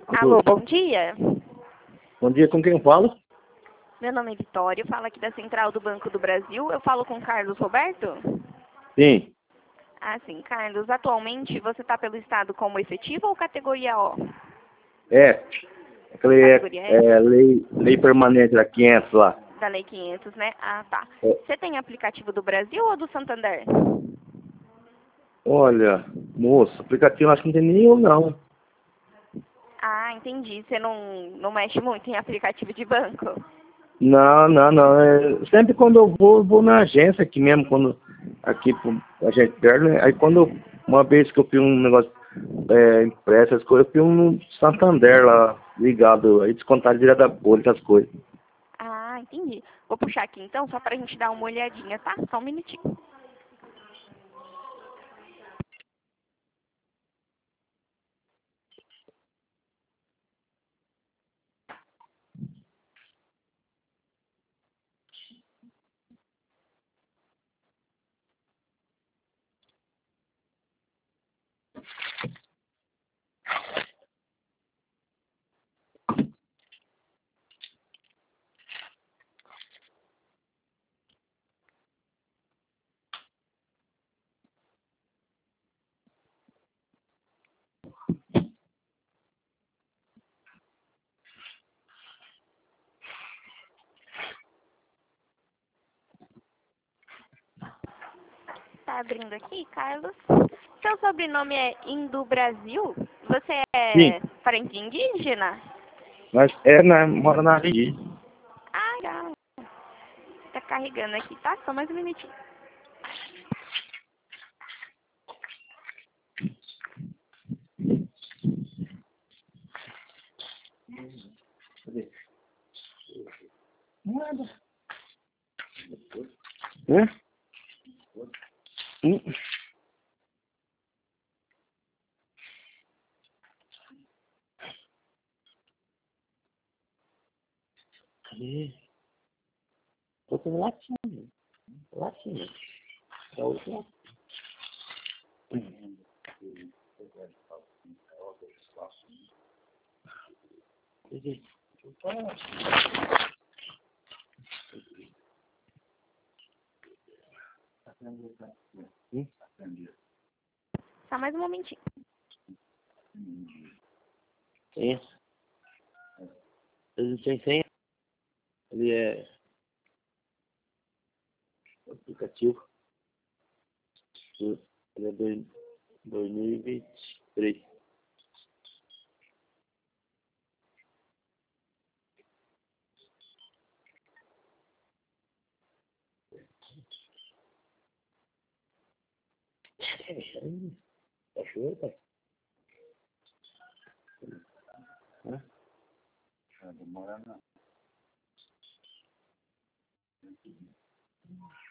Alô, bom dia. Bom dia, com quem eu falo? Meu nome é Vitória, eu falo aqui da Central do Banco do Brasil. Eu falo com Carlos Roberto? Sim. Ah, sim, Carlos. Atualmente você está pelo estado como efetivo ou categoria O? É. Aquele Categoria E? lei permanente da 500 lá. Da Lei 500, né? Ah, tá. É. Você tem aplicativo do Brasil ou do Santander? Olha, moço, aplicativo acho que não tem nenhum, não. Ah, entendi. Você não mexe muito em aplicativo de banco? Não, não, não. Sempre quando eu vou na agência aqui mesmo, quando aqui a gente perde, né? Aí uma vez que eu fiz um negócio impresso, as coisas, eu fiz um no Santander lá, ligado, aí descontaram direto da bolha, essas coisas. Ah, entendi. Vou puxar aqui então, só pra gente dar uma olhadinha, tá? Só um minutinho. Tá abrindo aqui, Carlos. Seu sobrenome é Indo Brasil? Você Sim, é parente indígena? mas mora na Rigi. Ah, legal. Tá carregando aqui, tá? Só mais um minutinho. Nada. Né? Hum. Cadê? Tô com latinha. Latinha. É o último. Cadê? Hum? Só mais um momentinho. É. Ele tem senha. Ele é aplicativo. Ele é 2023. Achou, pai? Hã? Demora não.